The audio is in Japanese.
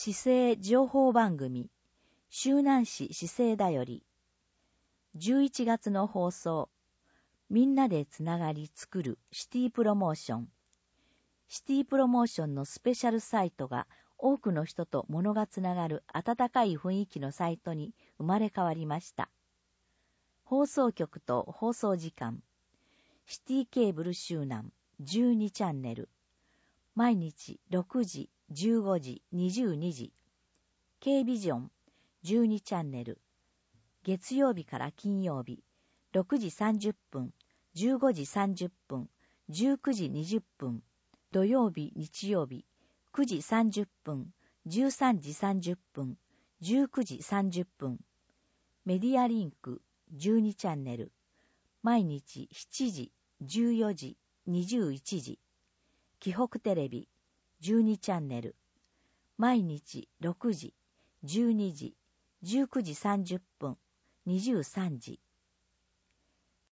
市政情報番組、周南市市政だより、11月の放送、みんなでつながり作るシティプロモーション。シティプロモーションのスペシャルサイトが多くの人と物がつながる温かい雰囲気のサイトに生まれ変わりました。放送局と放送時間。シティケーブル周南12チャンネル。毎日6時、15時、22時。Kビジョン12チャンネル。月曜日から金曜日、6時30分、15時30分、19時20分。土曜日、日曜日、9時30分、13時30分、19時30分。メディアリンク12チャンネル。毎日7時、14時、21時。紀北テレビ12チャンネル。毎日6時、12時、19時30分、23時。